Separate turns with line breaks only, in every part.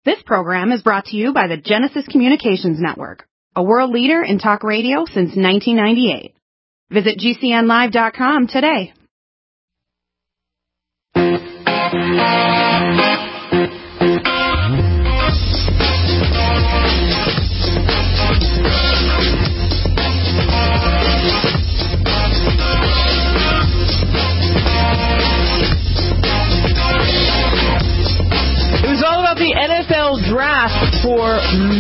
This program is brought to you by the Genesis Communications Network, a world leader in talk radio since 1998. Visit GCNlive.com today.
The NFL draft for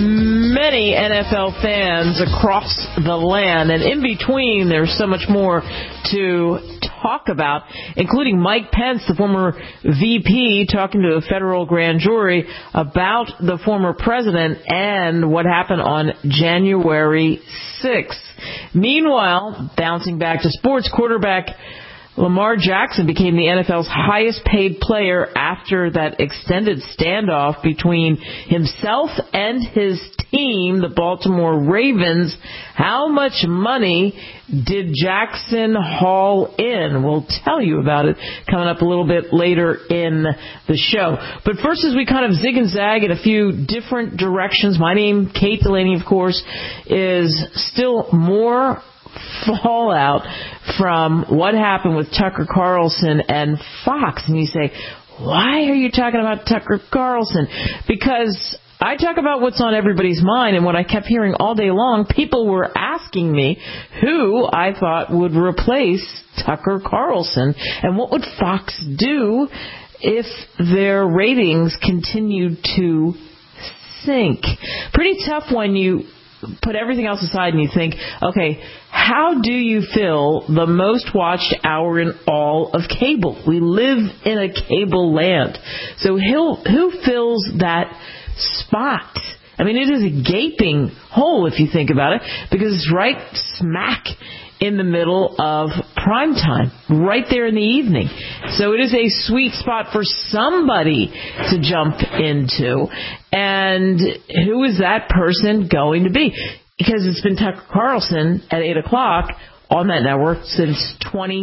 many NFL fans across the land, and in between there's so much more to talk about, including Mike Pence, the former VP, talking to a federal grand jury about the former president and what happened on January 6th. Meanwhile, bouncing back to sports, quarterback Lamar Jackson became the NFL's highest paid player after that extended standoff between himself and his team, the Baltimore Ravens. How much money did Jackson haul in? We'll tell you about it coming up a little bit later in the show. But first, as we kind of zig and zag in a few different directions, my name, Kate Delaney, of course, is still more fallout from what happened with Tucker Carlson and Fox. And you say, why are you talking about Tucker Carlson? Because I talk about what's on everybody's mind, and what I kept hearing all day long, people were asking me who I thought would replace Tucker Carlson, and what would Fox do if their ratings continued to sink. Pretty tough when you put everything else aside and you think, okay, how do you fill the most watched hour in all of cable? We live in a cable land. So who fills that spot? I mean, it is a gaping hole if you think about it, because it's right smack in the middle of prime time, right there in the evening. So it is a sweet spot for somebody to jump into. And who is that person going to be? Because it's been Tucker Carlson at 8 o'clock on that network since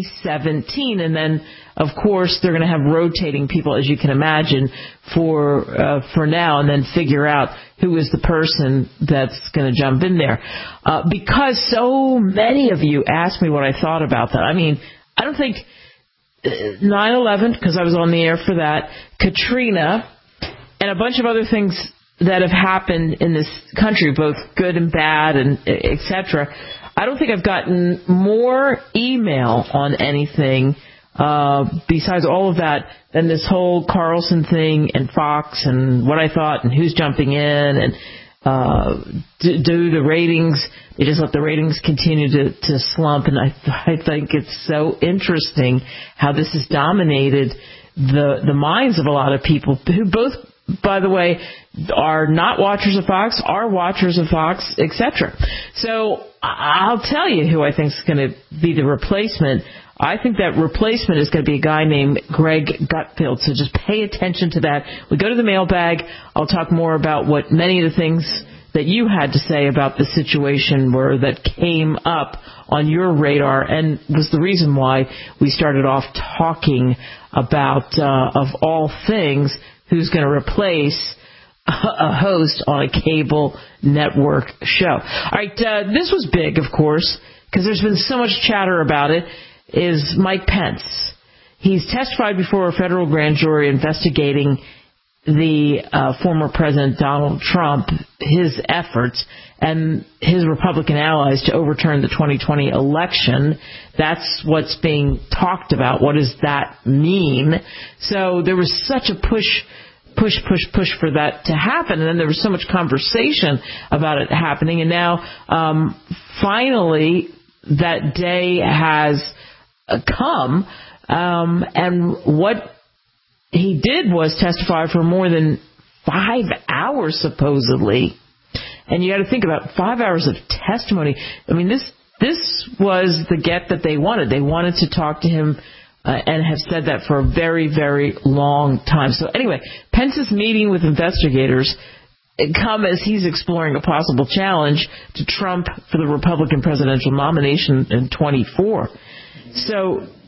2017. And then, of course, they're going to have rotating people, as you can imagine, for now, and then figure out who is the person that's going to jump in there. Because so many of you asked me what I thought about that. I mean, I don't think 9/11, because I was on the air for that, Katrina, and a bunch of other things that have happened in this country, both good and bad, and et cetera. I don't think I've gotten more email on anything besides all of that than this whole Carlson thing and Fox and what I thought and who's jumping in and do the ratings. They just let the ratings continue to slump, and I think it's so interesting how this has dominated the minds of a lot of people who both, by the way, are not watchers of Fox, are watchers of Fox, etc. So I'll tell you who I think is going to be the replacement. I think that replacement is going to be a guy named Greg Gutfeld. So just pay attention to that. We go to the mailbag. I'll talk more about what many of the things that you had to say about the situation were that came up on your radar and was the reason why we started off talking about, of all things, who's going to replace a host on a cable network show. All right, this was big, of course, because there's been so much chatter about it, is Mike Pence. He's testified before a federal grand jury investigating the former President Donald Trump, his efforts, and his Republican allies to overturn the 2020 election. That's what's being talked about. What does that mean? So there was such a push for that to happen, and then there was so much conversation about it happening, and now finally that day has come, and what he did was testify for more than 5 hours, supposedly. And you got to think about 5 hours of testimony. I mean, this was the get that they wanted. They wanted to talk to him and have said that for a very, very long time. So anyway, Pence's meeting with investigators come as he's exploring a possible challenge to Trump for the Republican presidential nomination in 24. So as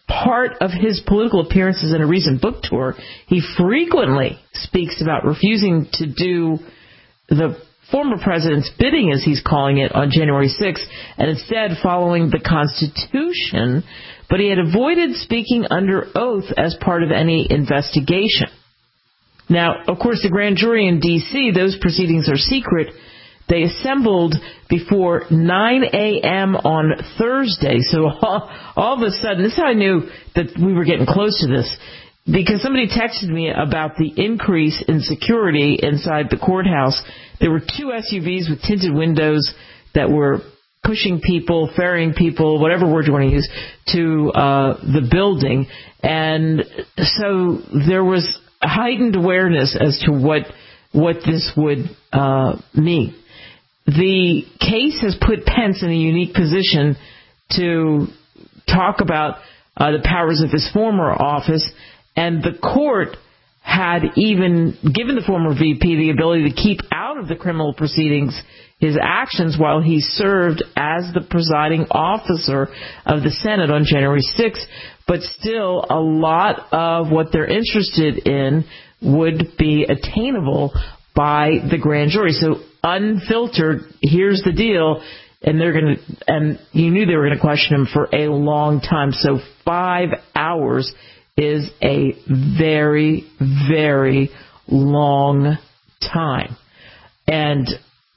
part of his political appearances in a recent book tour, he frequently speaks about refusing to do the former president's bidding, as he's calling it, on January 6th, and instead following the Constitution, but he had avoided speaking under oath as part of any investigation. Now, of course, the grand jury in D.C., those proceedings are secret. They assembled before 9 a.m. on Thursday, so all of a sudden, this is how I knew that we were getting close to this, because somebody texted me about the increase in security inside the courthouse. There were 2 SUVs with tinted windows that were pushing people, ferrying people, whatever word you want to use, to the building. And so there was a heightened awareness as to what this would mean. The case has put Pence in a unique position to talk about the powers of his former office, and the court had even given the former VP the ability to keep out of the criminal proceedings his actions while he served as the presiding officer of the Senate on January 6th. But still, a lot of what they're interested in would be attainable by the grand jury. So unfiltered, here's the deal, and you knew they were going to question him for a long time. So 5 hours is a very, very long time. And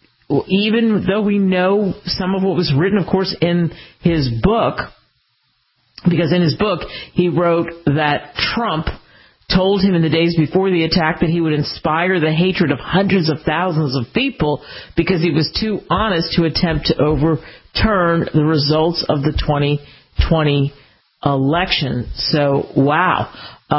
even though we know some of what was written, of course, in his book, because in his book he wrote that Trump told him in the days before the attack that he would inspire the hatred of hundreds of thousands of people because he was too honest to attempt to overturn the results of the 2020 election. So, wow.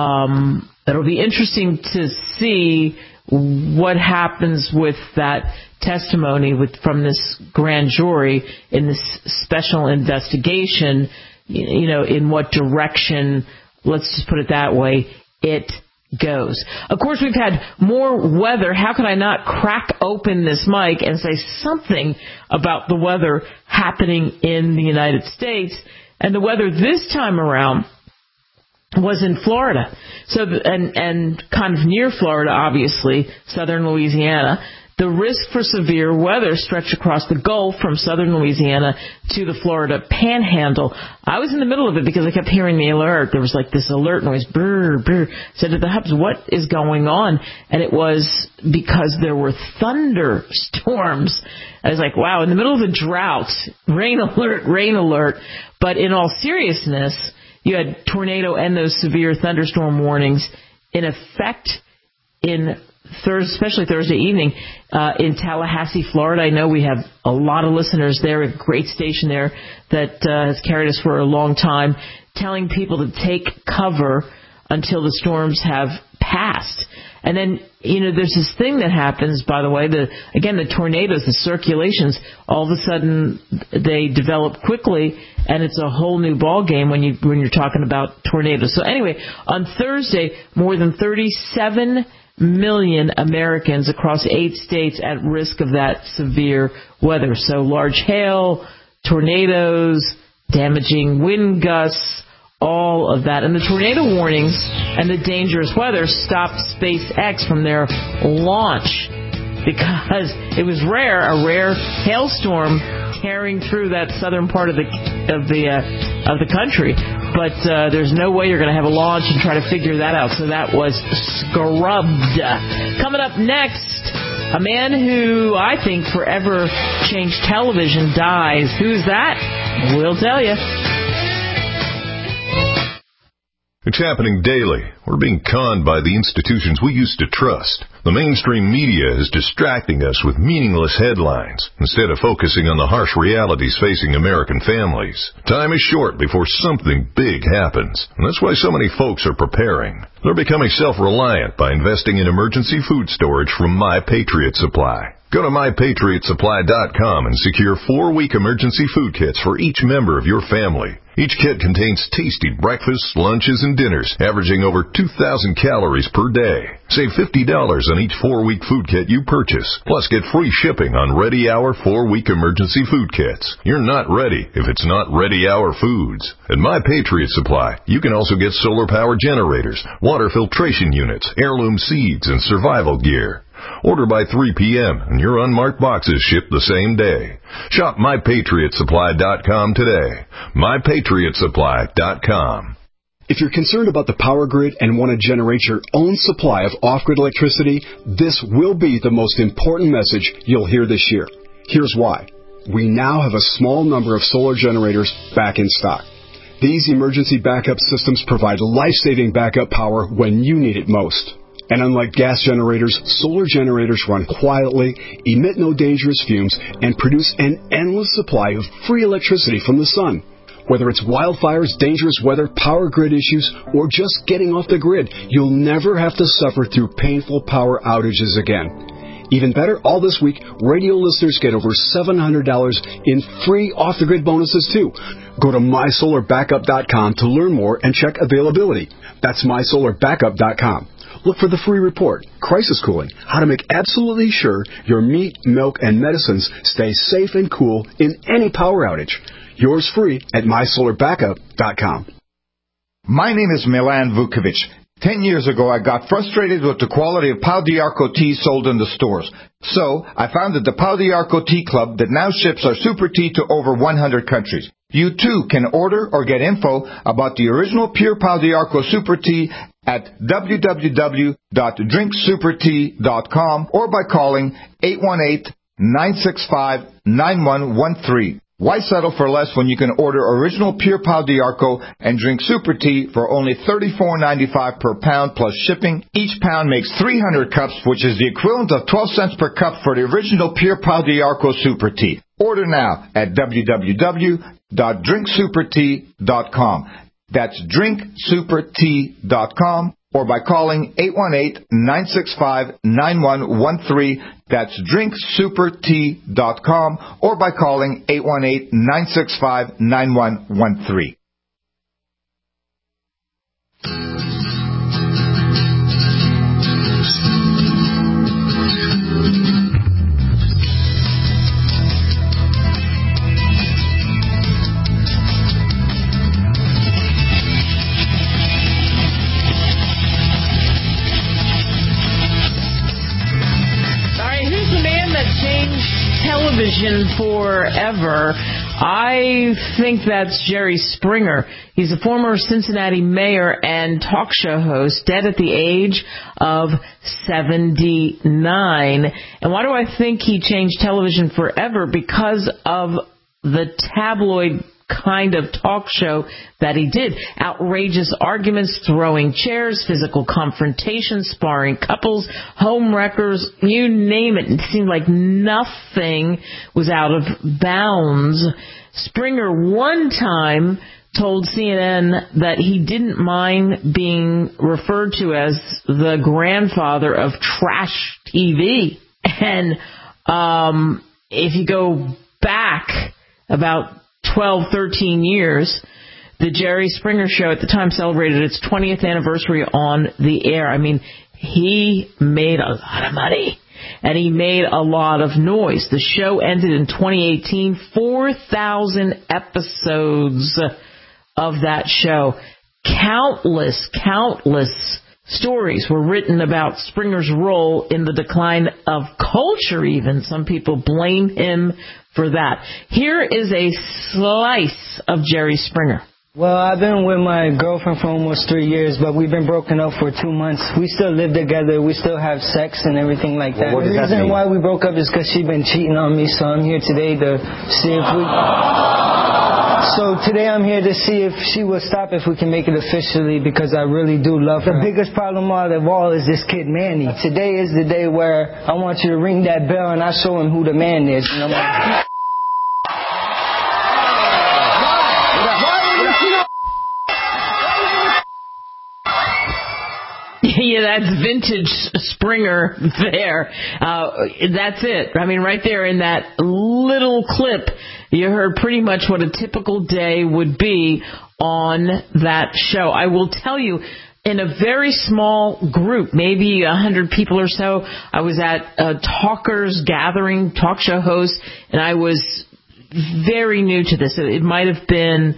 It'll be interesting to see what happens with that testimony from this grand jury in this special investigation, in what direction, let's just put it that way, it goes. Of course, we've had more weather. How could I not crack open this mic and say something about the weather happening in the United States? And the weather this time around was in Florida. So, and kind of near Florida, obviously, southern Louisiana. The risk for severe weather stretched across the Gulf from southern Louisiana to the Florida Panhandle. I was in the middle of it because I kept hearing the alert. There was like this alert noise, brr, brr. I said to the hubs, what is going on? And it was because there were thunderstorms. I was like, wow, in the middle of a drought, rain alert. But in all seriousness, you had tornado and those severe thunderstorm warnings in effect especially Thursday evening, in Tallahassee, Florida. I know we have a lot of listeners there, a great station there that has carried us for a long time, telling people to take cover until the storms have passed. And then, there's this thing that happens, by the way, the tornadoes, the circulations, all of a sudden they develop quickly, and it's a whole new ball game when you're talking about tornadoes. So anyway, on Thursday, more than 37 million Americans across 8 states at risk of that severe weather. So large hail, tornadoes, damaging wind gusts, all of that. And the tornado warnings and the dangerous weather stopped SpaceX from their launch because it was a rare hailstorm tearing through that southern part of the country. But there's no way you're going to have a launch and try to figure that out. So that was scrubbed. Coming up next, a man who I think forever changed television dies. Who's that? We'll tell you.
It's happening daily. We're being conned by the institutions we used to trust. The mainstream media is distracting us with meaningless headlines instead of focusing on the harsh realities facing American families. Time is short before something big happens, and that's why so many folks are preparing. They're becoming self-reliant by investing in emergency food storage from My Patriot Supply. Go to MyPatriotSupply.com and secure 4-week emergency food kits for each member of your family. Each kit contains tasty breakfasts, lunches, and dinners, averaging over 2,000 calories per day. Save $50 on each 4-week food kit you purchase. Plus, get free shipping on Ready Hour 4-week emergency food kits. You're not ready if it's not Ready Hour foods. At My Patriot Supply, you can also get solar power generators, water filtration units, heirloom seeds, and survival gear. Order by 3 p.m. and your unmarked boxes ship the same day. Shop MyPatriotSupply.com today. MyPatriotSupply.com.
If you're concerned about the power grid and want to generate your own supply of off-grid electricity, this will be the most important message you'll hear this year. Here's why. We now have a small number of solar generators back in stock. These emergency backup systems provide life-saving backup power when you need it most. And unlike gas generators, solar generators run quietly, emit no dangerous fumes, and produce an endless supply of free electricity from the sun. Whether it's wildfires, dangerous weather, power grid issues, or just getting off the grid, you'll never have to suffer through painful power outages again. Even better, all this week, radio listeners get over $700 in free off-the-grid bonuses, too. Go to MySolarBackup.com to learn more and check availability. That's MySolarBackup.com. Look for the free report, Crisis Cooling, how to make absolutely sure your meat, milk, and medicines stay safe and cool in any power outage. Yours free at MySolarBackup.com.
My name is Milan Vukovic. 10 years ago, I got frustrated with the quality of Pau d'Arco tea sold in the stores. So, I founded the Pau d'Arco Tea Club that now ships our super tea to over 100 countries. You too can order or get info about the original pure Pau d'Arco super tea at www.drinksupertea.com or by calling 818-965-9113. Why settle for less when you can order original pure Pau d'Arco and drink super tea for only $34.95 per pound plus shipping? Each pound makes 300 cups, which is the equivalent of 12 cents per cup for the original pure Pau d'Arco super tea. Order now at www.drinksupertea.com. That's drinksupertea.com or by calling 818-965-9113. That's drinksupertea.com or by calling 818-965-9113.
Television forever. I think that's Jerry Springer. He's a former Cincinnati mayor and talk show host, dead at the age of 79. And why do I think he changed television forever? Because of the tabloid kind of talk show that he did. Outrageous arguments, throwing chairs, physical confrontations, sparring couples, home wreckers, you name it. It seemed like nothing was out of bounds. Springer one time told CNN that he didn't mind being referred to as the grandfather of trash TV. And if you go back about 12, 13 years, the Jerry Springer Show at the time celebrated its 20th anniversary on the air. I mean, he made a lot of money, and he made a lot of noise. The show ended in 2018, 4,000 episodes of that show. Countless stories were written about Springer's role in the decline of culture even. Some people blame him for that. Here is a slice of Jerry Springer.
Well, I've been with my girlfriend for almost 3 years, but we've been broken up for 2 months. We still live together. We still have sex and everything like that.
Well,
the reason why we broke up is because she's been cheating on me, so I'm here today to see if we... So today I'm here to see if she will stop, if we can make it officially, because I really do love her. The biggest problem of all is this kid, Manny. Today is the day where I want you to ring that bell and I show him who the man is. And I'm like...
Yeah, that's vintage Springer there. That's it. I mean, right there in that little clip, you heard pretty much what a typical day would be on that show. I will tell you, in a very small group, maybe 100 people or so, I was at a talkers gathering, talk show host, and I was very new to this. It might have been,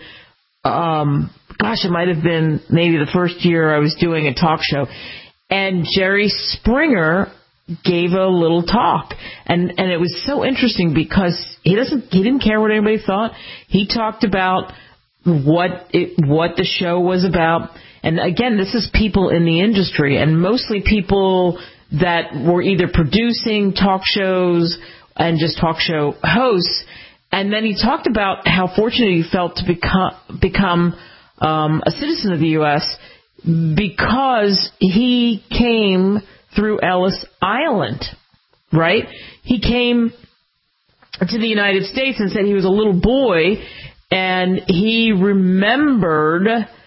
it might have been maybe the first year I was doing a talk show. And Jerry Springer gave a little talk. And it was so interesting because he didn't care what anybody thought. He talked about what the show was about. And again, this is people in the industry, and mostly people that were either producing talk shows and just talk show hosts. And then he talked about how fortunate he felt to become a citizen of the U.S. because he came through Ellis Island, right? He came to the United States and said he was a little boy, and he remembered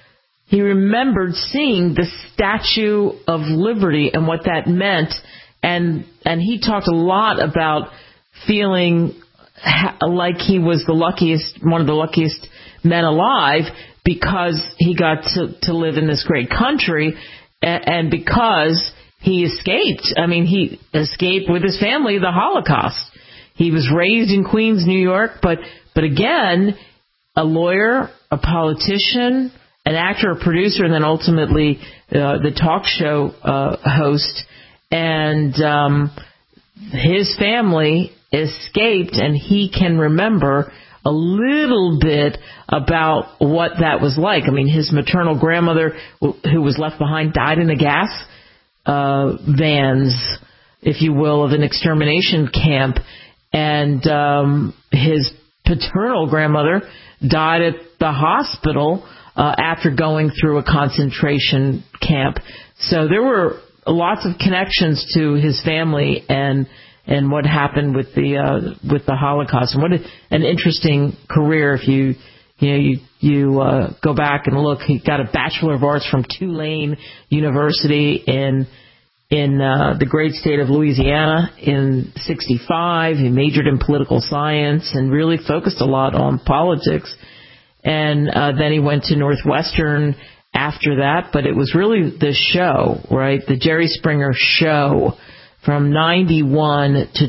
seeing the Statue of Liberty and what that meant, and he talked a lot about feeling like he was one of the luckiest men alive, because he got to live in this great country, and because he escaped. I mean, he escaped with his family the Holocaust. He was raised in Queens, New York, but again, a lawyer, a politician, an actor, a producer, and then ultimately the talk show host. And his family escaped, and he can remember a little bit about what that was like. I mean, his maternal grandmother, who was left behind, died in the gas vans, if you will, of an extermination camp. And his paternal grandmother died at the hospital after going through a concentration camp. So there were lots of connections to his family and what happened with the Holocaust. And what an interesting career. If you go back and look, he got a Bachelor of Arts from Tulane University in the great state of Louisiana in '65. He majored in political science and really focused a lot on politics. And then he went to Northwestern after that. But it was really the show, right? The Jerry Springer Show from 91 to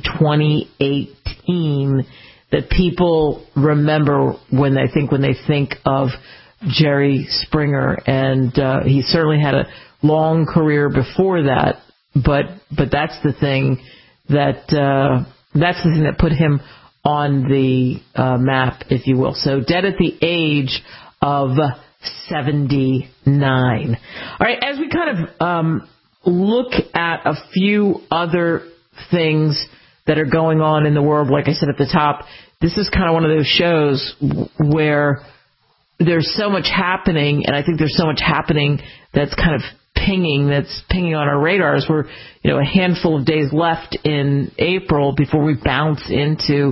2018 that people remember when they think of Jerry Springer. And he certainly had a long career before that. But that's the thing that put him on the map, if you will. So dead at the age of 79. All right, as we kind of look at a few other things that are going on in the world, like I said at the top, this is kind of one of those shows where there's so much happening, and I think there's so much happening that's kind of pinging on our radars. We're, a handful of days left in April before we bounce into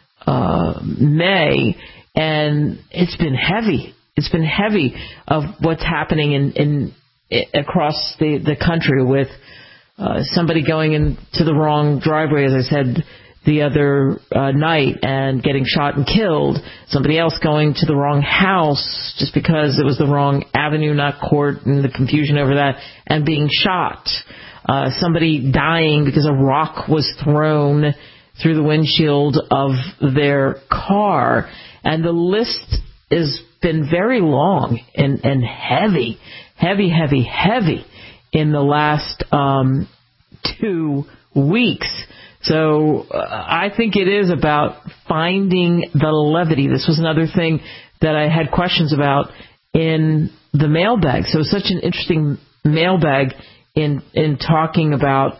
May, and it's been heavy. It's been heavy of what's happening in across the country with somebody going into the wrong driveway, as I said the other night, and getting shot and killed. Somebody else going to the wrong house just because it was the wrong avenue, not court, and the confusion over that, and being shot. Somebody dying because a rock was thrown through the windshield of their car. And the list has been very long and heavy in the last 2 weeks. So I think it is about finding the levity. This was another thing that I had questions about in the mailbag. So such an interesting mailbag in talking about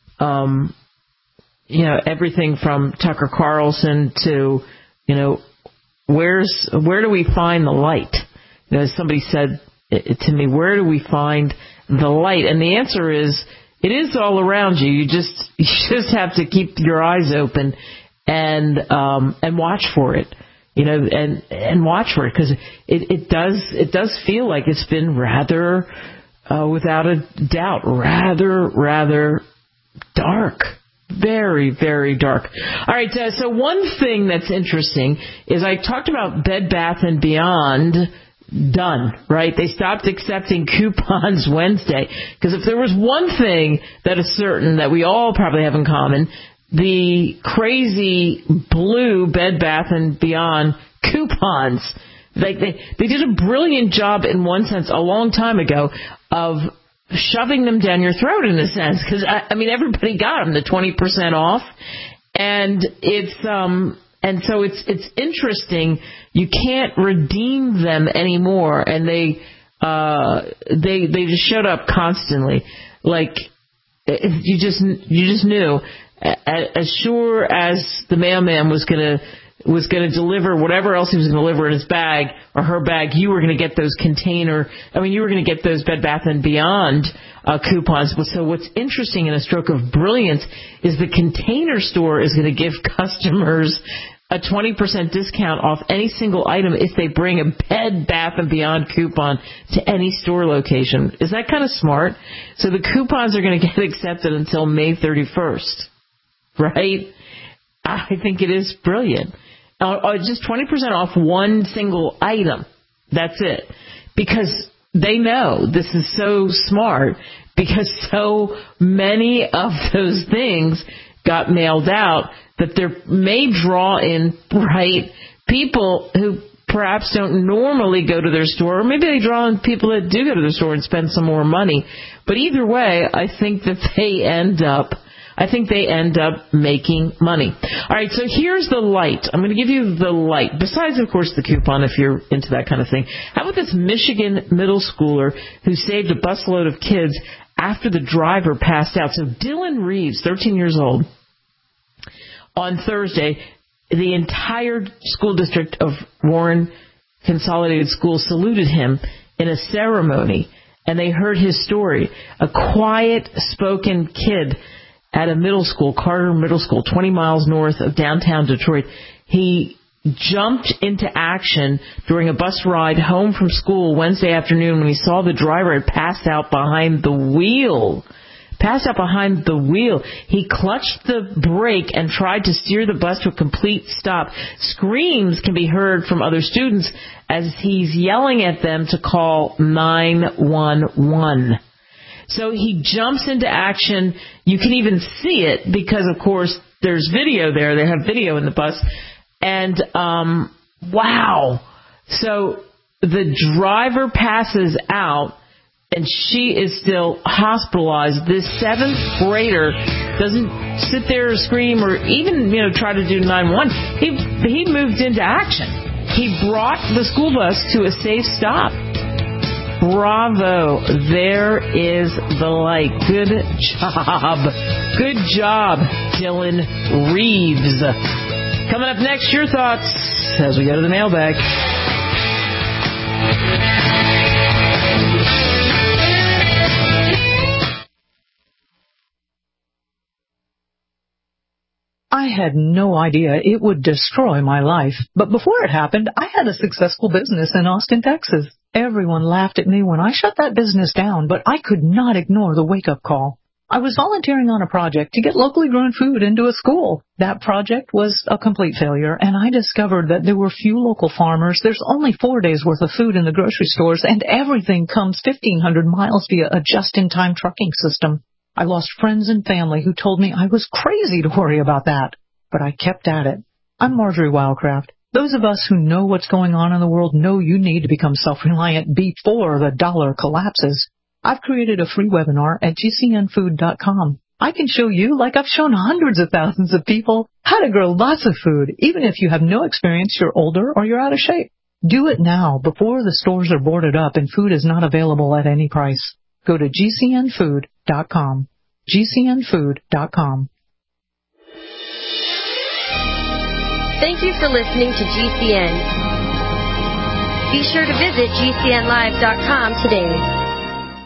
everything from Tucker Carlson to where do we find the light? Somebody said to me, where do we find the light? And the answer is, it is all around you. You just have to keep your eyes open and watch for it, and watch for it, because it does feel like it's been rather without a doubt, rather dark. Very, very dark. All right, so one thing that's interesting is I talked about Bed Bath & Beyond done, right? They stopped accepting coupons Wednesday. Because if there was one thing that is certain that we all probably have in common, the crazy blue Bed Bath & Beyond coupons. Like they did a brilliant job in one sense a long time ago of shoving them down your throat in a sense, because I mean everybody got them, the 20% off, and so it's interesting. You can't redeem them anymore, and they just showed up constantly. Like you just knew, as sure as the mailman was going to deliver whatever else he was going to deliver in his bag or her bag, you were going to get those you were going to get those Bed Bath & Beyond coupons. So what's interesting in a stroke of brilliance is the Container Store is going to give customers a 20% discount off any single item if they bring a Bed Bath & Beyond coupon to any store location. Is that kind of smart? So the coupons are going to get accepted until May 31st, right? I think it is brilliant. Just 20% off one single item. That's it. Because they know this is so smart, because so many of those things got mailed out that there may draw in, right, people who perhaps don't normally go to their store, or maybe they draw in people that do go to their store and spend some more money. But either way, I think they end up making money. All right, so here's the light. I'm going to give you the light. Besides, of course, the coupon if you're into that kind of thing. How about this Michigan middle schooler who saved a busload of kids after the driver passed out? So Dylan Reeves, 13 years old, on Thursday, the entire school district of Warren Consolidated Schools saluted him in a ceremony, and they heard his story. A quiet-spoken kid at a middle school, Carter Middle School, 20 miles north of downtown Detroit. He jumped into action during a bus ride home from school Wednesday afternoon when he saw the driver had passed out behind the wheel. He clutched the brake and tried to steer the bus to a complete stop. Screams can be heard from other students as he's yelling at them to call 911. So he jumps into action. You can even see it because, of course, there's video there. They have video in the bus. And, wow. So the driver passes out, and she is still hospitalized. This 7th grader doesn't sit there or scream or even, try to do 911. He moved into action. He brought the school bus to a safe stop. Bravo. There is the light. Good job, Dylan Reeves. Coming up next, your thoughts as we go to the mailbag.
I had no idea it would destroy my life. But before it happened, I had a successful business in Austin, Texas. Everyone laughed at me when I shut that business down, but I could not ignore the wake-up call. I was volunteering on a project to get locally grown food into a school. That project was a complete failure, and I discovered that there were few local farmers. There's only 4 days' worth of food in the grocery stores, and everything comes 1,500 miles via a just-in-time trucking system. I lost friends and family who told me I was crazy to worry about that, but I kept at it. I'm Marjorie Wildcraft. Those of us who know what's going on in the world know you need to become self-reliant before the dollar collapses. I've created a free webinar at gcnfood.com. I can show you, like I've shown hundreds of thousands of people, how to grow lots of food, even if you have no experience, you're older, or you're out of shape. Do it now before the stores are boarded up and food is not available at any price. Go to gcnfood.com. gcnfood.com.
Thank you for listening to GCN. Be sure to visit GCNlive.com today.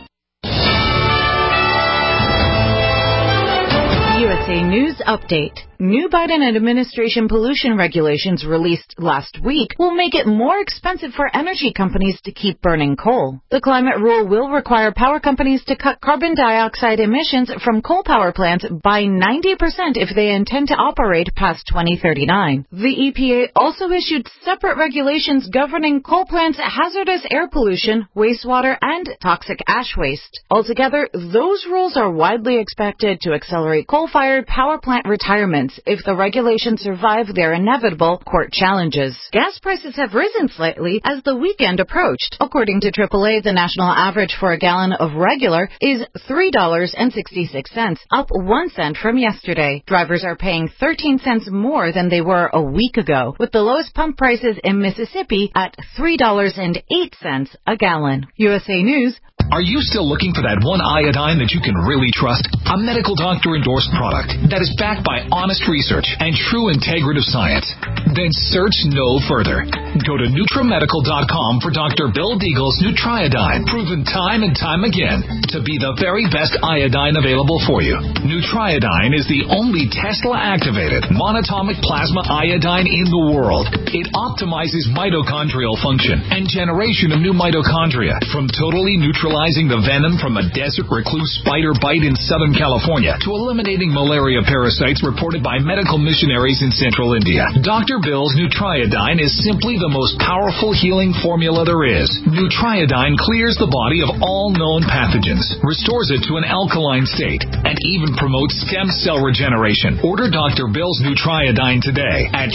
USA News Update.
New Biden administration pollution regulations released last week will make it more expensive for energy companies to keep burning coal. The climate rule will require power companies to cut carbon dioxide emissions from coal power plants by 90% if they intend to operate past 2039. The EPA also issued separate regulations governing coal plants' hazardous air pollution, wastewater, and toxic ash waste. Altogether, those rules are widely expected to accelerate coal-fired power plant retirements if the regulations survive their inevitable court challenges. Gas prices have risen slightly as the weekend approached. According to AAA, the national average for a gallon of regular is $3.66, up 1 cent from yesterday. Drivers are paying 13 cents more than they were a week ago, with the lowest pump prices in Mississippi at $3.08 a gallon. USA News.
Are you still looking for that one iodine that you can really trust? A medical doctor-endorsed product that is backed by honest research and true integrative science? Then search no further. Go to NutriMedical.com for Dr. Bill Deagle's Nutriodine, proven time and time again to be the very best iodine available for you. Nutriodine is the only Tesla-activated monatomic plasma iodine in the world. It optimizes mitochondrial function and generation of new mitochondria, from totally neutralizing the venom from a desert recluse spider bite in Southern California to eliminating malaria parasites reported by medical missionaries in central India. Dr. Bill's Nutriodine is simply the most powerful healing formula there is. Nutriodine clears the body of all known pathogens, restores it to an alkaline state, and even promotes stem cell regeneration. Order Dr. Bill's Nutriodine today at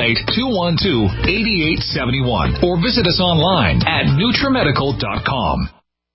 888-212-8871 or visit us online at NutriMedical.com.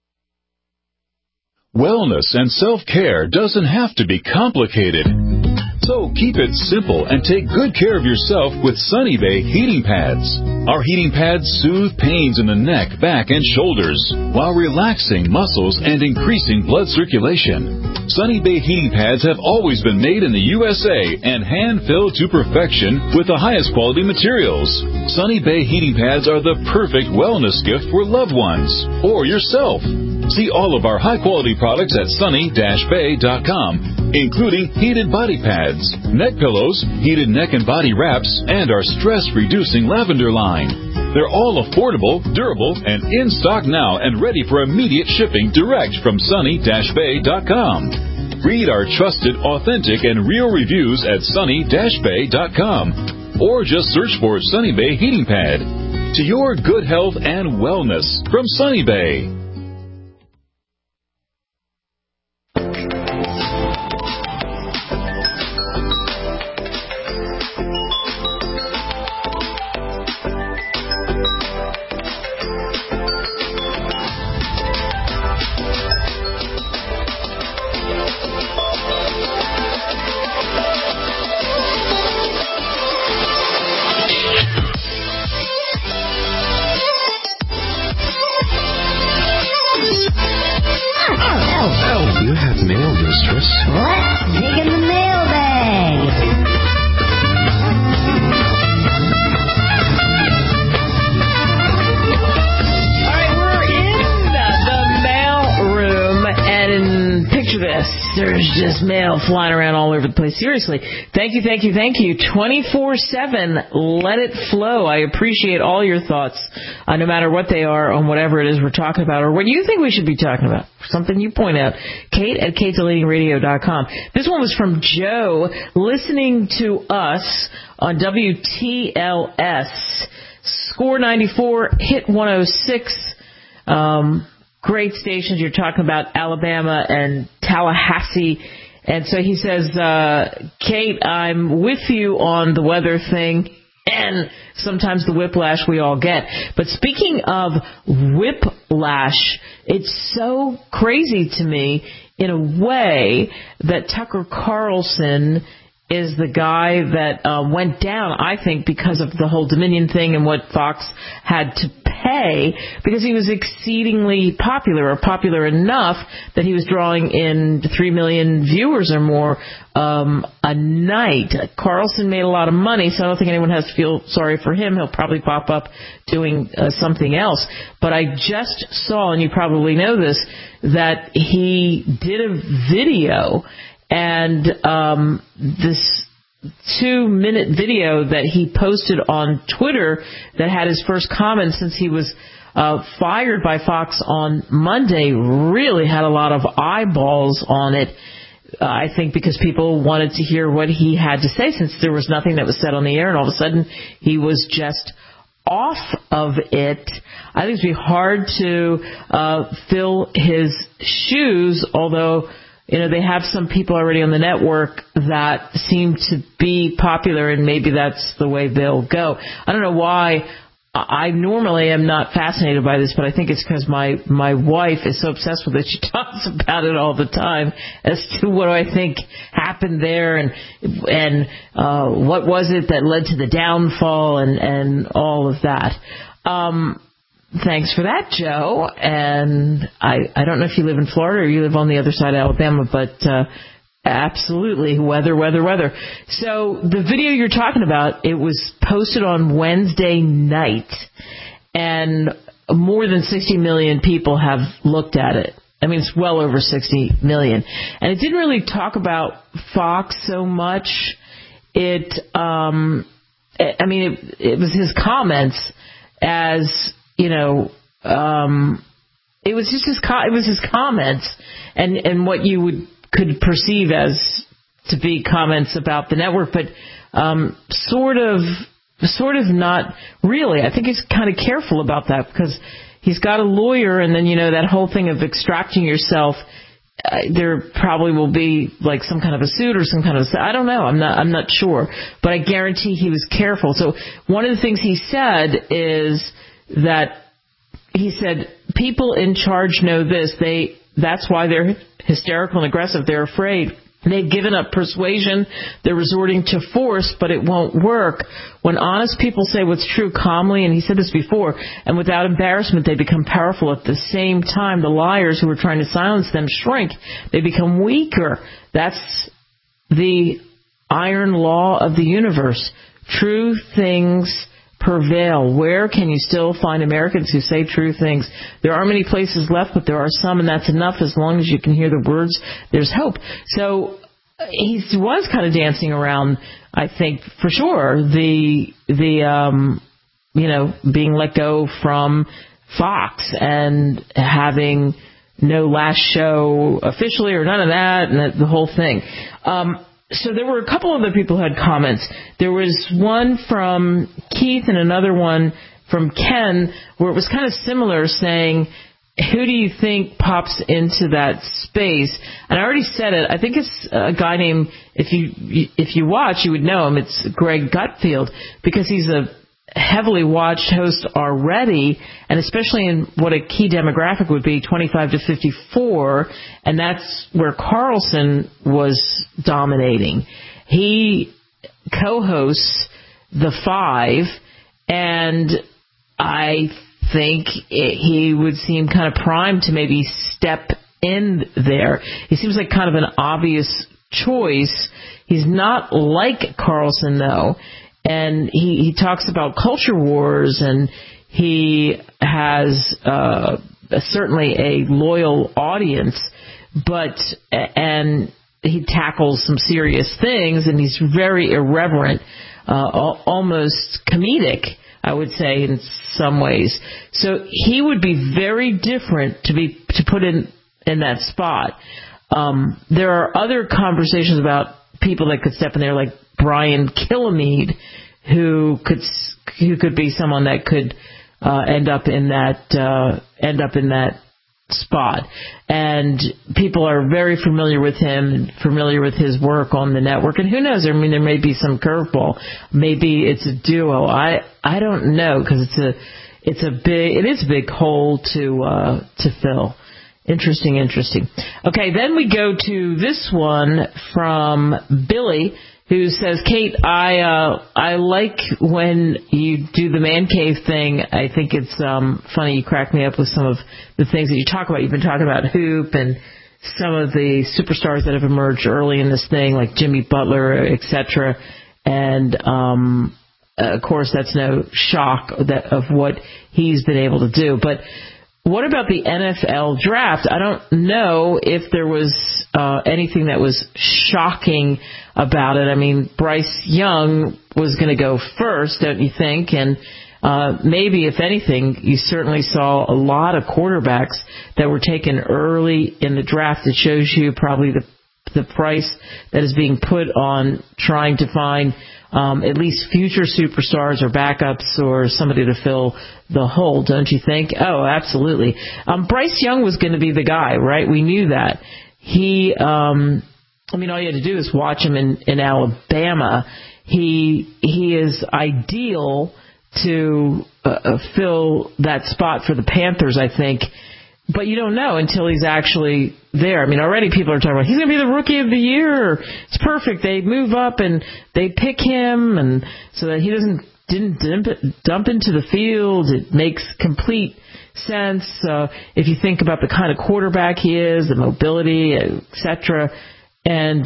Wellness and self-care doesn't have to be complicated. So keep it simple and take good care of yourself with Sunny Bay heating pads. Our heating pads soothe pains in the neck, back, and shoulders while relaxing muscles and increasing blood circulation. Sunny Bay heating pads have always been made in the USA and hand-filled to perfection with the highest quality materials. Sunny Bay heating pads are the perfect wellness gift for loved ones or yourself. See all of our high-quality products at sunny-bay.com, including heated body pads, neck pillows, heated neck and body wraps, and our stress-reducing lavender line. They're all affordable, durable, and in stock now and ready for immediate shipping direct from sunny-bay.com. Read our trusted, authentic, and real reviews at sunny-bay.com, or just search for Sunny Bay Heating Pad. To your good health and wellness from Sunny Bay.
You have mail, mistress.
Let's dig in the mailbag.
All right, we're in the mail room, and picture this. There's just mail flying around all over the place. Seriously. Thank you. 24/7. Let it flow. I appreciate all your thoughts, no matter what they are, on whatever it is we're talking about, or what you think we should be talking about. Something you point out. Kate at katesleadingradio.com. This one was from Joe, listening to us on WTLS. Score 94, hit 106. Great stations. You're talking about Alabama and Tallahassee. And so he says, Kate, I'm with you on the weather thing and sometimes the whiplash we all get. But speaking of whiplash, it's so crazy to me in a way that Tucker Carlson is the guy that went down, I think, because of the whole Dominion thing and what Fox had to pay, because he was exceedingly popular, or popular enough that he was drawing in 3 million viewers or more a night. Carlson made a lot of money, so I don't think anyone has to feel sorry for him. He'll probably pop up doing something else. But I just saw, and you probably know this, that he did a video. And this 2-minute video that he posted on Twitter that had his first comment since he was fired by Fox on Monday really had a lot of eyeballs on it. I think because people wanted to hear what he had to say since there was nothing that was said on the air, and all of a sudden he was just off of it. I think it'd be hard to fill his shoes, although they have some people already on the network that seem to be popular, and maybe that's the way they'll go. I don't know why. I normally am not fascinated by this, but I think it's because my wife is so obsessed with it. She talks about it all the time as to what I think happened there and what was it that led to the downfall and all of that. Thanks for that, Joe. And I don't know if you live in Florida or you live on the other side of Alabama, but absolutely, weather. So the video you're talking about, it was posted on Wednesday night, and more than 60 million people have looked at it. I mean, it's well over 60 million. And it didn't really talk about Fox so much. It was his comments as, it was just his comments and what you could perceive as to be comments about the network, but sort of not really. I think he's kind of careful about that because he's got a lawyer, and then that whole thing of extracting yourself. There probably will be like some kind of a suit or some kind of I don't know. I'm not sure, but I guarantee he was careful. So one of the things he said is that he said people in charge know this. That's why they're hysterical and aggressive. They're afraid. They've given up persuasion. They're resorting to force, but it won't work. When honest people say what's true calmly, and he said this before, and without embarrassment, they become powerful. At the same time, the liars who are trying to silence them shrink. They become weaker. That's the iron law of the universe. True things prevail. Where can you still find Americans who say true things? There aren't many places left, but there are some, and that's enough. As long as you can hear the words, there's hope. So he was kind of dancing around, I think, for sure, the being let go from Fox and having no last show officially or none of that, and the whole thing. So there were a couple other people who had comments. There was one from Keith and another one from Ken where it was kind of similar, saying, who do you think pops into that space? And I already said it. I think it's a guy named, if you watch, you would know him. It's Greg Gutfeld, because he's a heavily watched host already, and especially in what a key demographic would be, 25 to 54, and that's where Carlson was dominating. He co-hosts The Five, and I think he would seem kind of primed to maybe step in there. He seems like kind of an obvious choice. He's not like Carlson, though. And he talks about culture wars, and he has certainly a loyal audience, and he tackles some serious things, and he's very irreverent, almost comedic, I would say, in some ways. So he would be very different to put in that spot. There are other conversations about people that could step in there, like Brian Kilmeade, who could be someone that could end up in that spot. And people are very familiar with him and familiar with his work on the network. And who knows? I mean, there may be some curveball. Maybe it's a duo. I don't know, because it is a big hole to fill. Interesting. Okay, then we go to this one from Billy, who says, Kate, I like when you do the man cave thing. I think it's funny. You crack me up with some of the things that you talk about. You've been talking about Hoop and some of the superstars that have emerged early in this thing, like Jimmy Butler, etc. And, of course, that's no shock of what he's been able to do. But what about the NFL draft? I don't know if there was anything that was shocking about it. I mean, Bryce Young was going to go first, don't you think? And maybe, if anything, you certainly saw a lot of quarterbacks that were taken early in the draft. It shows you probably the price that is being put on trying to find at least future superstars or backups or somebody to fill the hole, don't you think? Oh, absolutely. Bryce Young was going to be the guy, right? We knew that. He, all you had to do is watch him in Alabama. He is ideal to fill that spot for the Panthers, I think. But you don't know until he's actually there. I mean, already people are talking about he's going to be the rookie of the year. It's perfect. They move up and they pick him, and so that he didn't dump into the field. It makes complete sense if you think about the kind of quarterback he is, the mobility, etc. And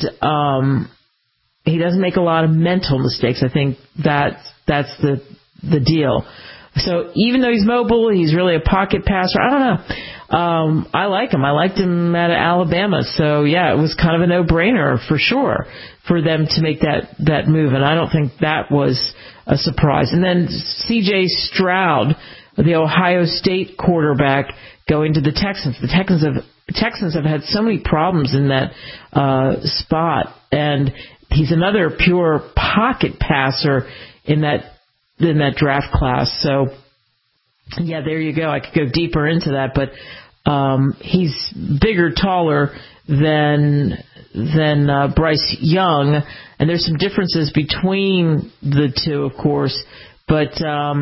he doesn't make a lot of mental mistakes. I think that's the deal. So even though he's mobile, he's really a pocket passer. I don't know. I like him. I liked him at Alabama. So, yeah, it was kind of a no-brainer for sure for them to make that move. And I don't think that was a surprise. And then C.J. Stroud, the Ohio State quarterback, going to the Texans. The Texans have had so many problems in that spot. And he's another pure pocket passer in that draft class. So, yeah, there you go. I could go deeper into that, but he's bigger, taller than Bryce Young, and there's some differences between the two, of course, but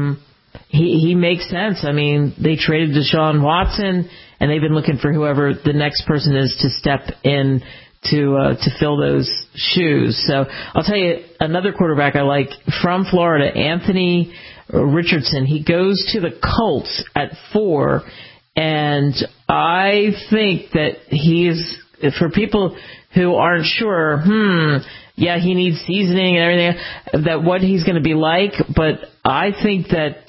he makes sense. I mean, they traded Deshaun Watson, and they've been looking for whoever the next person is to step in to fill those shoes. So I'll tell you another quarterback I like from Florida, Anthony Richardson. He goes to the Colts at 4, and I think that he is, for people who aren't sure, he needs seasoning and everything, that what he's going to be like, but I think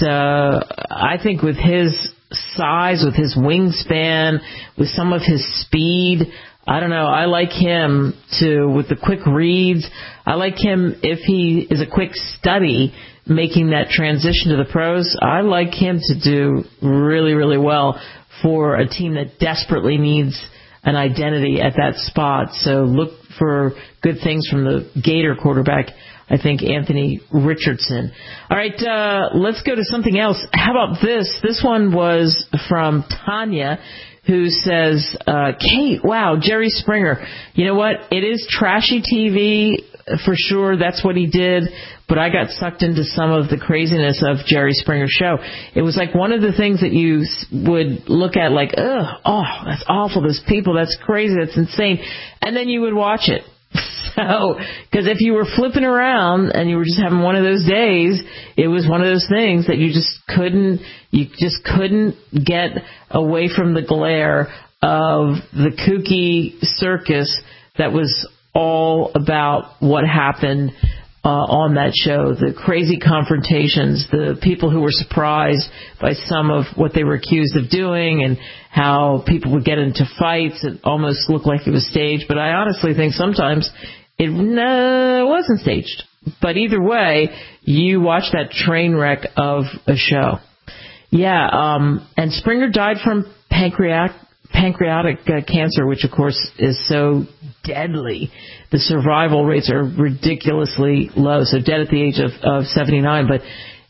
with his size, with his wingspan, with some of his speed, I don't know. I like him with the quick reads. I like him if he is a quick study making that transition to the pros. I like him to do really, really well for a team that desperately needs an identity at that spot. So look for good things from the Gator quarterback, I think, Anthony Richardson. All right, let's go to something else. How about this? This one was from Tanya, who says, Kate, wow, Jerry Springer. You know what? It is trashy TV for sure. That's what he did. But I got sucked into some of the craziness of Jerry Springer's show. It was like one of the things that you would look at like, that's awful. Those people, that's crazy. That's insane. And then you would watch it. So, because if you were flipping around and you were just having one of those days, it was one of those things that you just couldn't get away from the glare of the kooky circus that was all about what happened on that show, the crazy confrontations, the people who were surprised by some of what they were accused of doing, and how people would get into fights. It almost looked like it was staged, but I honestly think sometimes it wasn't staged. But either way, you watch that train wreck of a show. Yeah, and Springer died from pancreatic cancer, which of course is so deadly. The survival rates are ridiculously low, so dead at the age of 79. But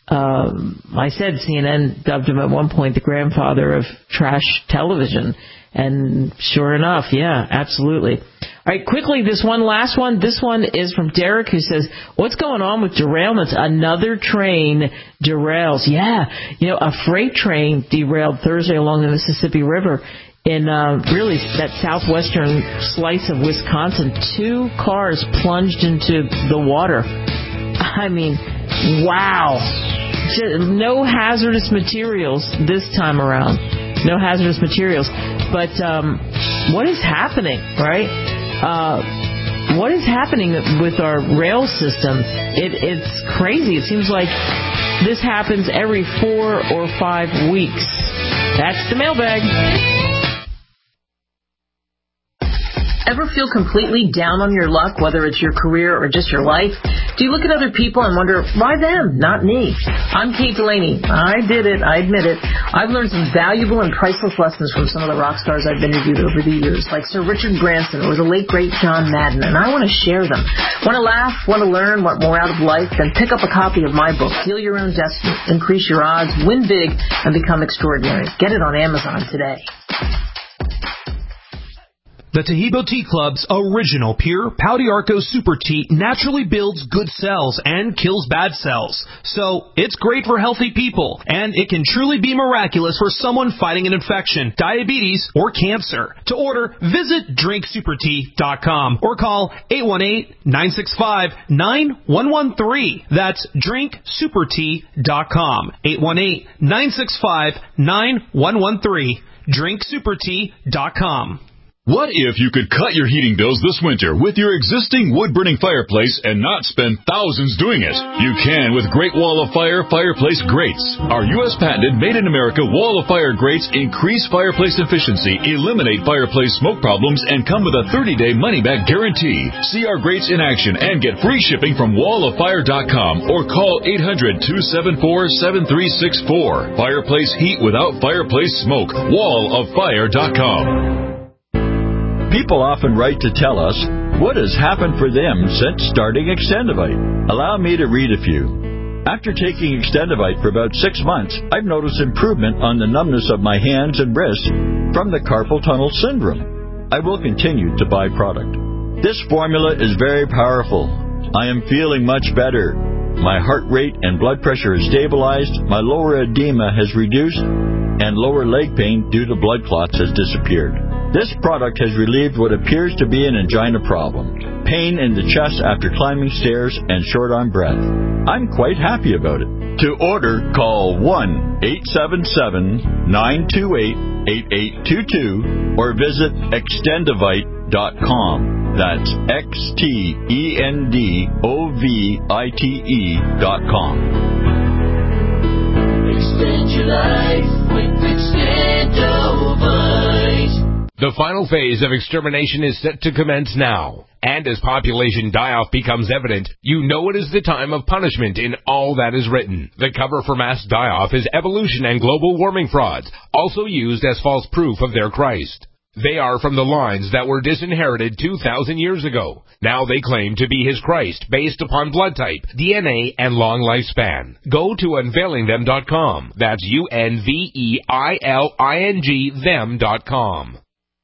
I said CNN dubbed him at one point the grandfather of trash television. And sure enough, yeah, absolutely. All right, quickly, this one last one. This one is from Derek, who says, what's going on with derailments? Another train derails. Yeah, a freight train derailed Thursday along the Mississippi River in really that southwestern slice of Wisconsin. 2 cars plunged into the water. I mean, wow. No hazardous materials this time around. No hazardous materials. But what is happening, right? What is happening with our rail system? It's crazy. It seems like this happens every 4 or 5 weeks. That's the mailbag. Ever feel completely down on your luck, whether it's your career or just your life? Do you look at other people and wonder, why them, not me? I'm Kate Delaney. I did it. I admit it. I've learned some valuable and priceless lessons from some of the rock stars I've interviewed over the years, like Sir Richard Branson or the late, great John Madden, and I want to share them. Want to laugh, want to learn, want more out of life? Then pick up a copy of my book, Heal Your Own Destiny, Increase Your Odds, Win Big, and Become Extraordinary. Get it on Amazon today.
The Taheebo Tea Club's original pure Pau d'Arco Super Tea naturally builds good cells and kills bad cells. So, it's great for healthy people, and it can truly be miraculous for someone fighting an infection, diabetes, or cancer. To order, visit drinksupertea.com or call 818-965-9113. That's drinksupertea.com. 818-965-9113. drinksupertea.com.
What if you could cut your heating bills this winter with your existing wood-burning fireplace and not spend thousands doing it? You can with Great Wall of Fire fireplace grates. Our U.S. patented made-in-America Wall of Fire grates increase fireplace efficiency, eliminate fireplace smoke problems, and come with a 30-day money-back guarantee. See our grates in action and get free shipping from walloffire.com or call 800-274-7364. Fireplace heat without fireplace smoke. walloffire.com.
People often write to tell us what has happened for them since starting Extendivite. Allow me to read a few. After taking Extendivite for about 6 months, I've noticed improvement on the numbness of my hands and wrists from the carpal tunnel syndrome. I will continue to buy product. This formula is very powerful. I am feeling much better. My heart rate and blood pressure is stabilized, my lower edema has reduced, and lower leg pain due to blood clots has disappeared. This product has relieved what appears to be an angina problem, pain in the chest after climbing stairs, and short on breath. I'm quite happy about it. To order, call 1-877-928-8822 or visit Extendivite.com. That's XTENDOVITE.com.
Extend your life with Extendivite.
The final phase of extermination is set to commence now. And as population die-off becomes evident, you know it is the time of punishment in all that is written. The cover for mass die-off is evolution and global warming frauds, also used as false proof of their Christ. They are from the lines that were disinherited 2,000 years ago. Now they claim to be his Christ based upon blood type, DNA, and long lifespan. Go to unveilingthem.com. That's UNVEILING them.com.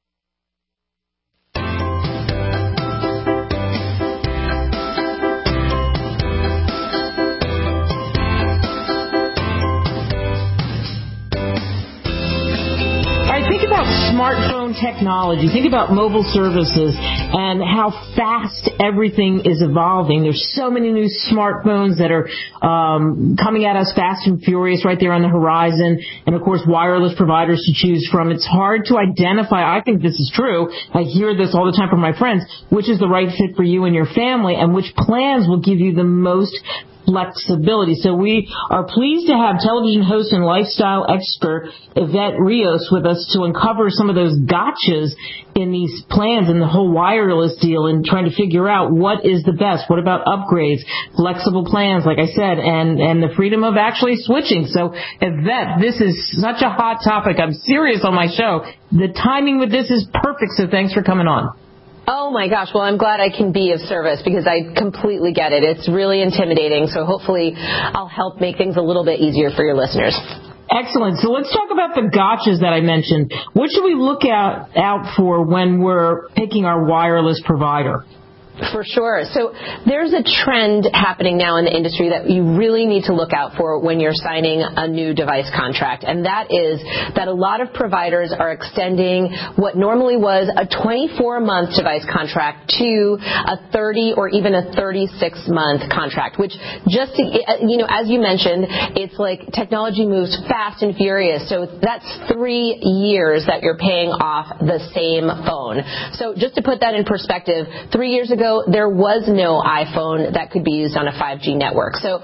Think about smartphone technology. Think about mobile services and how fast everything is evolving. There's so many new smartphones that are coming at us fast and furious right there on the horizon. And, of course, wireless providers to choose from. It's hard to identify. I think this is true. I hear this all the time from my friends. Which is the right fit for you and your family, and which plans will give you the most flexibility. So we are pleased to have television host and lifestyle expert Yvette Rios with us to uncover some of those gotchas in these plans and the whole wireless deal and trying to figure out what is the best. What about upgrades, flexible plans, like I said, and the freedom of actually switching. So Yvette, this is such a hot topic. I'm serious on my show. The timing with this is perfect, so thanks for coming on.
Oh, my gosh. Well, I'm glad I can be of service because I completely get it. It's really intimidating, so hopefully I'll help make things a little bit easier for your listeners.
Excellent. So let's talk about the gotchas that I mentioned. What should we look out for when we're picking our wireless provider?
For sure. So there's a trend happening now in the industry that you really need to look out for when you're signing a new device contract, and that is that a lot of providers are extending what normally was a 24-month device contract to a 30 or even a 36-month contract, which just, as you mentioned, it's like technology moves fast and furious. So that's 3 years that you're paying off the same phone. So just to put that in perspective, 3 years ago, ago, there was no iPhone that could be used on a 5G network. So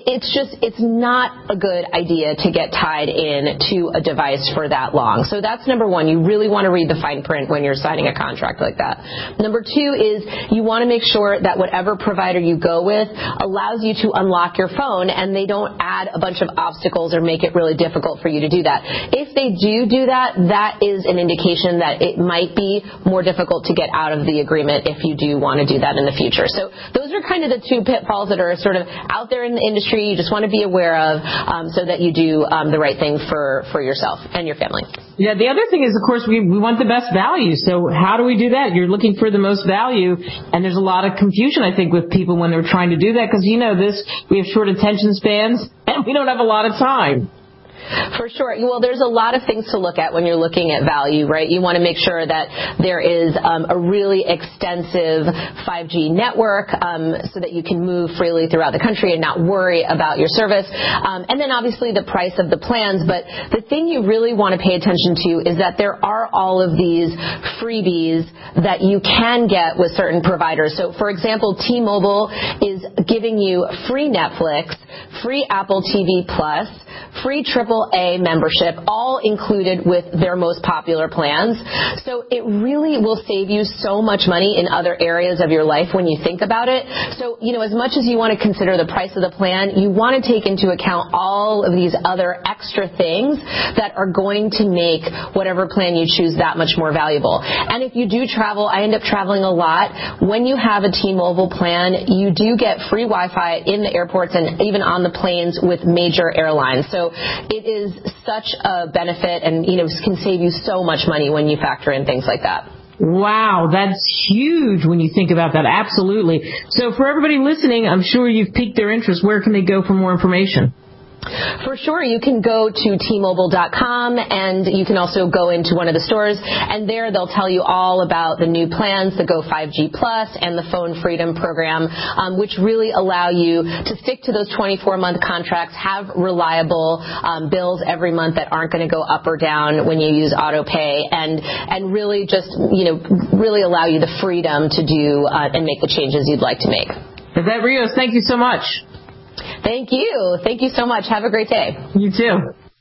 it's not a good idea to get tied in to a device for that long. So that's number one. You really want to read the fine print when you're signing a contract like that. Number two is you want to make sure that whatever provider you go with allows you to unlock your phone and they don't add a bunch of obstacles or make it really difficult for you to do that. If they do that, that is an indication that it might be more difficult to get out of the agreement if you do want to do that in the future. So those are kind of the two pitfalls that are sort of out there in the industry you just want to be aware of so that you do the right thing for yourself and your family.
Yeah, the other thing is, of course, we want the best value. So how do we do that? You're looking for the most value, and there's a lot of confusion, I think, with people when they're trying to do that because, we have short attention spans, and we don't have a lot of time.
For sure. Well, there's a lot of things to look at when you're looking at value, right? You want to make sure that there is a really extensive 5G network so that you can move freely throughout the country and not worry about your service. And then obviously the price of the plans. But the thing you really want to pay attention to is that there are all of these freebies that you can get with certain providers. So, for example, T-Mobile is giving you free Netflix, free Apple TV Plus, free AAA membership, all included with their most popular plans. So it really will save you so much money in other areas of your life when you think about it. So, as much as you want to consider the price of the plan, you want to take into account all of these other extra things that are going to make whatever plan you choose that much more valuable. And if you do travel, I end up traveling a lot. When you have a T-Mobile plan, you do get free Wi-Fi in the airports and even on the planes with major airlines. So it is such a benefit and, can save you so much money when you factor in things like that.
Wow, that's huge when you think about that. Absolutely. So for everybody listening, I'm sure you've piqued their interest. Where can they go for more information?
For sure. You can go to T-Mobile.com and you can also go into one of the stores and there they'll tell you all about the new plans, the Go 5G Plus and the Phone Freedom program, which really allow you to stick to those 24-month contracts, have reliable bills every month that aren't going to go up or down when you use auto pay and really just, really allow you the freedom to do and make the changes you'd like to make.
Yvette Rios, thank you so much.
Thank you. Thank you so much. Have a great day.
You too.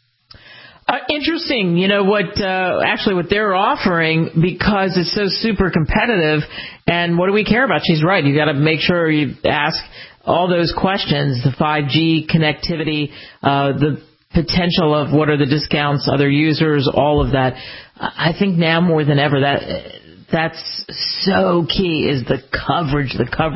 Interesting, what they're offering because it's so super competitive. And what do we care about? She's right. You got to make sure you ask all those questions, the 5G connectivity, the potential of what are the discounts, other users, all of that. I think now more than ever that's so key is the coverage.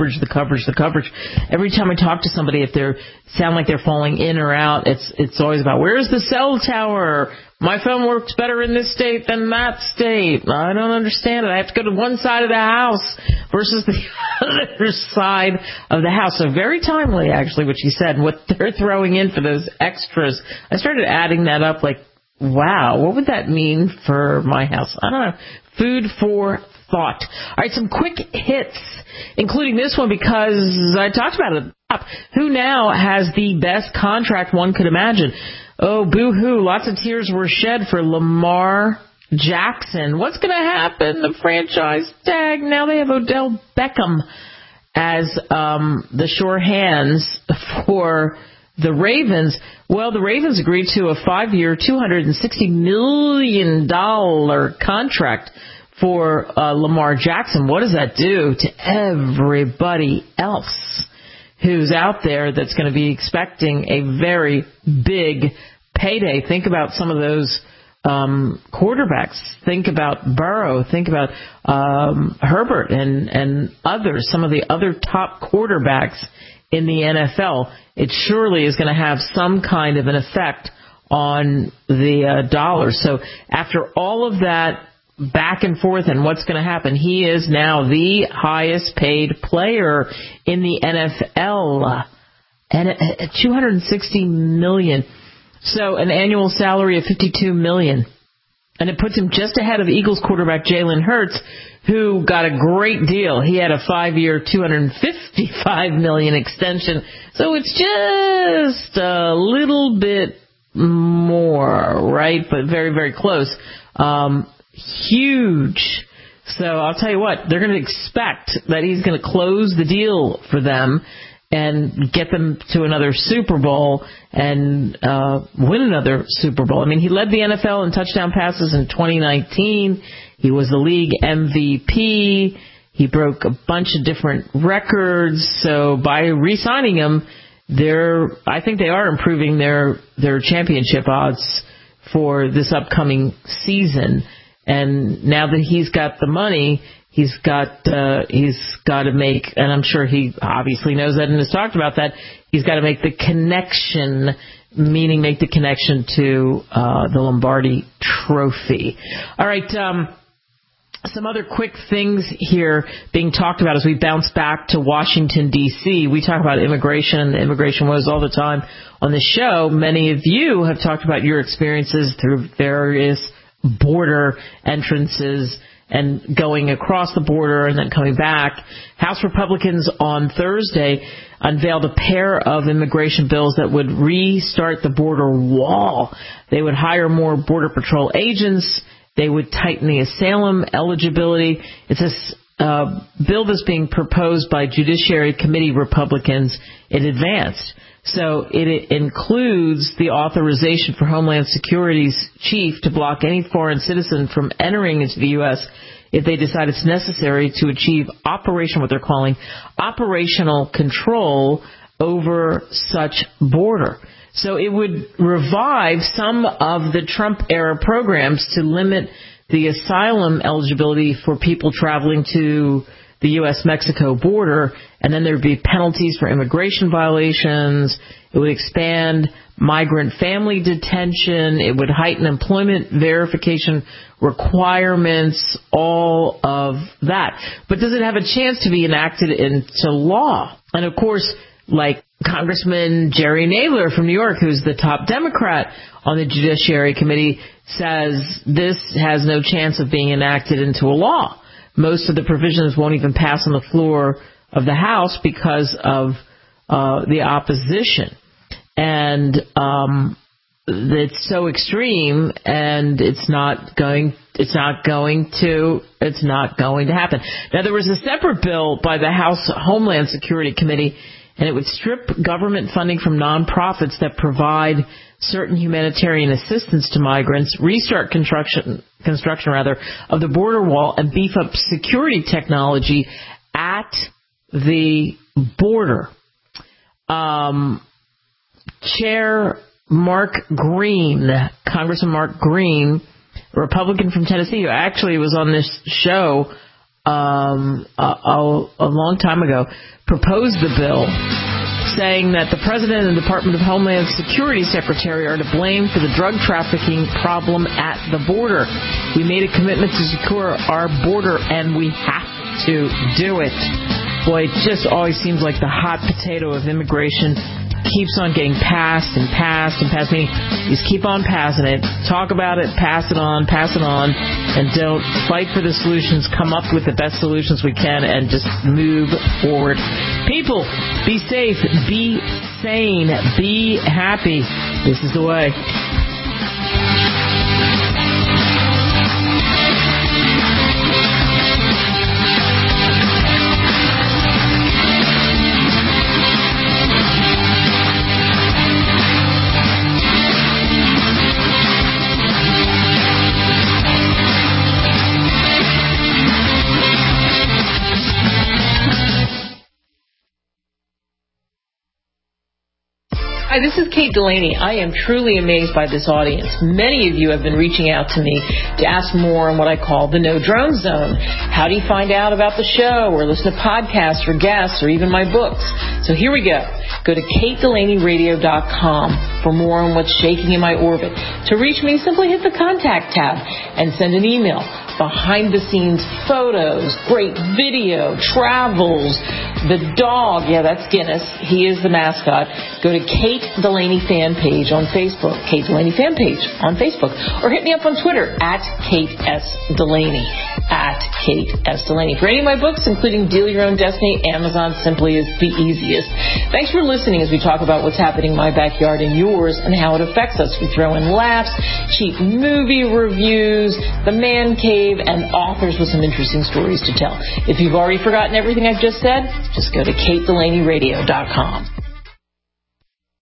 Every time I talk to somebody, if they sound like they're falling in or out, it's always about where's the cell tower? My phone works better in this state than that state. I don't understand it. I have to go to one side of the house versus the other side of the house. So very timely, actually, what she said, what they're throwing in for those extras. I started adding that up like, wow, what would that mean for my house? I don't know. Food for thought. All right, some quick hits, including this one because I talked about it. Who now has the best contract one could imagine? Oh, boo-hoo. Lots of tears were shed for Lamar Jackson. What's going to happen? The franchise tag. Now they have Odell Beckham as the sure hands for the Ravens. Well, the Ravens agreed to a 5-year, $260 million contract for Lamar Jackson. What does that do to everybody else who's out there that's going to be expecting a very big payday? Think about some of those quarterbacks. Think about Burrow. Think about Herbert and others, some of the other top quarterbacks in the NFL. It surely is going to have some kind of an effect on the dollar. So after all of that back and forth and what's going to happen, he is now the highest paid player in the NFL, and $260 million. So an annual salary of $52 million. And it puts him just ahead of Eagles quarterback Jalen Hurts, who got a great deal. He had a 5-year, $255 million extension. So it's just a little bit more, right? But very, very close. Huge So I'll tell you what, they're going to expect that he's going to close the deal for them and get them to another Super Bowl and win another Super Bowl. I mean, he led the NFL in touchdown passes in 2019. He was the league MVP. He broke a bunch of different records. So by re-signing him, I think they are improving their championship odds for this upcoming season. And now that he's got the money, he's got to make, and I'm sure he obviously knows that and has talked about that, he's got to make the connection, meaning make the connection to the Lombardi Trophy. All right, some other quick things here being talked about as we bounce back to Washington, D.C. We talk about immigration and immigration woes all the time on the show. Many of you have talked about your experiences through various border entrances and going across the border and then coming back. House Republicans on Thursday unveiled a pair of immigration bills that would restart the border wall. They would hire more Border Patrol agents. They would tighten the asylum eligibility. It's a bill that's being proposed by Judiciary Committee Republicans in advance. So it includes the authorization for Homeland Security's chief to block any foreign citizen from entering into the U.S. if they decide it's necessary to achieve what they're calling operational control over such border. So it would revive some of the Trump-era programs to limit the asylum eligibility for people traveling to the U.S.-Mexico border, and then there would be penalties for immigration violations. It would expand migrant family detention. It would heighten employment verification requirements, all of that. But does it have a chance to be enacted into law? And, of course, like Congressman Jerry Nadler from New York, who's the top Democrat on the Judiciary Committee, says this has no chance of being enacted into a law. Most of the provisions won't even pass on the floor of the House because of the opposition. And it's so extreme, and it's not going to happen. Now, there was a separate bill by the House Homeland Security Committee, and it would strip government funding from nonprofits that provide certain humanitarian assistance to migrants, restart construction of the border wall, and beef up security technology at the border. Chair Mark Green, Congressman Mark Green, a Republican from Tennessee, who actually was on this show a long time ago, proposed the bill, saying that the President and the Department of Homeland Security Secretary are to blame for the drug trafficking problem at the border. We made a commitment to secure our border, and we have to do it. Boy, it just always seems like the hot potato of immigration keeps on getting passed and passed and passed. Meaning, you just keep on passing it, talk about it, pass it on, and don't fight for the solutions. Come up with the best solutions we can and just move forward. People, be safe, be sane, be happy. This is the way. Hi, this is Kate Delaney. I am truly amazed by this audience. Many of you have been reaching out to me to ask more on what I call the No Drone Zone. How do you find out about the show or listen to podcasts or guests or even my books? So here we go. Go to KateDelaneyRadio.com for more on what's shaking in my orbit. To reach me, simply hit the contact tab and send an email. Behind-the-scenes photos, great video, travels, the dog, yeah, that's Guinness. He is the mascot. Go to Kate Delaney fan page on Facebook, Kate Delaney fan page on Facebook, or hit me up on Twitter at Kate S. Delaney. at Kate S. Delaney. For any of my books, including Deal Your Own Destiny, Amazon simply is the easiest. Thanks for listening as we talk about what's happening in my backyard and yours and how it affects us. We throw in laughs, cheap movie reviews, the man cave, and authors with some interesting stories to tell. If you've already forgotten everything I've just said, just go to KateDelaneyRadio.com.